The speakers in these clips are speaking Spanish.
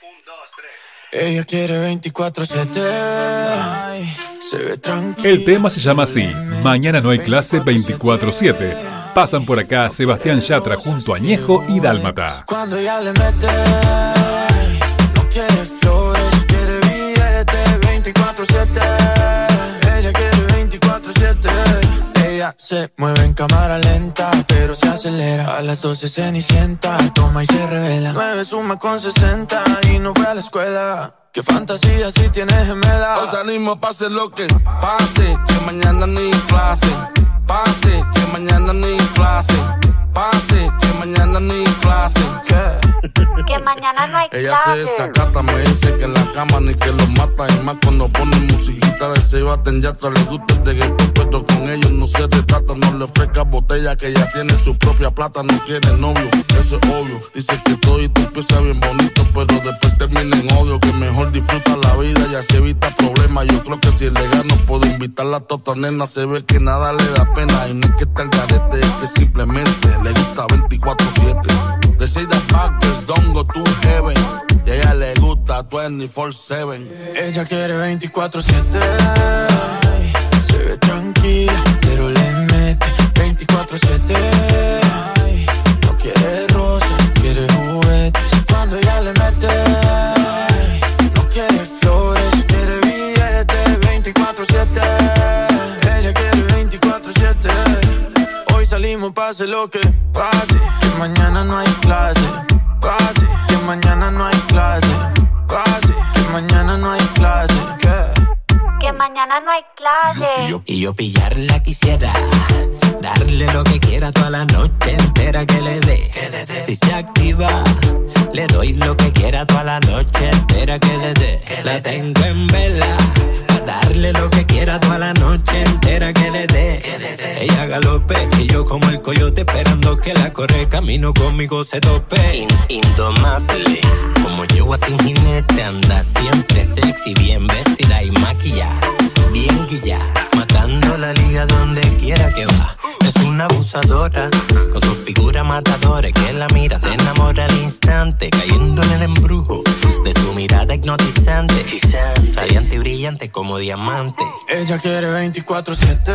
Ella quiere 24/7. Ay, se ve tranquila. El tema se llama así: Mañana no hay clase 24/7. Pasan por acá Sebastián Yatra junto a Ñejo y Dálmata. Cuando ella le mete, no quiere flores, quiere billete 24/7. Ella quiere 24/7. Ella se mueve en cámara lenta, pero se acelera. A las 12 Cenicienta, toma y se revela. 9 suma con 60 y no fue a la escuela. Qué fantasía si tienes gemela. Os animo, pase lo que pase, que mañana ni clase. Pase, que mañana ni clase. Pase, que mañana ni clase. Que mañana no hay Ella clase. se desacata, me dice que en la cama ni que lo mata. Y más cuando pone musiquita de Sebastián Yatra. Le gusta el reggaetón, pero con ellos no se retrata. No le ofrezca botella, que ella tiene su propia plata. No quiere novio, eso es obvio. Dice que todo y tú empieza bien bonito, pero después termina en odio. Que mejor disfruta la vida y así evita problemas. Yo creo que si le gano puedo invitarla a toda nena. Se ve que nada le da pena. Y no es que está el garete, es que simplemente le gusta 24/7. They say that bad girls don't go to heaven. Y a ella le gusta 24/7. Ella quiere 24/7. Ay, se ve tranquila, pero le mete 24/7. Ay, no quiere rosas, quiere juguetes. Cuando ella le mete, no quiere flores, quiere billetes 24/7. Ella quiere 24/7. Hoy salimos, pase lo que pase, que mañana no hay clase. Pase, que mañana no hay clase. Pase, que mañana no hay clase. Que mañana no hay clase. Y yo pillarla quisiera, darle lo que quiera toda la noche entera que le dé. Si se activa, le doy lo que quiera toda la noche entera que le dé. La tengo en vela, pa' darle lo que quiera toda la noche entera que le dé. Ella galope y yo como el coyote esperando que la corre camino conmigo se tope. Indomable, como yegua sin jinete, anda siempre sexy, bien vestida y maquillada, bien guilla, matando la liga donde quiera que va. Es una abusadora, con su figura matadora, que la mira, se enamora al instante, cayendo en el embrujo de su mirada hipnotizante, radiante y brillante como diamante. Ella quiere 24/7.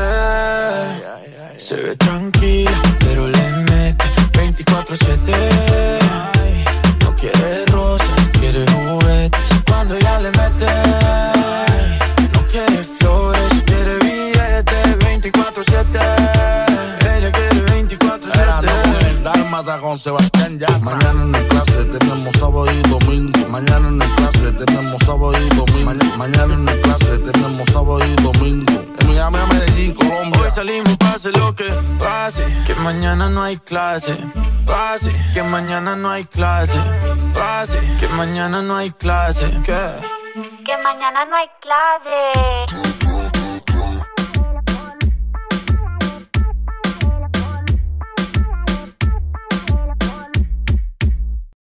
Se ve tranquila, pero le mete 24/7. Ay, no quiere rosas, quiere juguetes. Cuando ella le mete, no quiere flores, quiere billetes 24/7. Ella quiere 24/7. Dálmata con Sebastián Yatra. Mañana en el clase tenemos sábado y domingo. Mañana en el clase tenemos sábado y domingo. Mañana en el clase tenemos sábado y domingo. En Miami, a Medellín, Colombia. Hoy salimos, pase lo que pase, que mañana no hay clase. Pase, que mañana no hay clase. Pase, que mañana no hay clase. Que mañana no hay clase.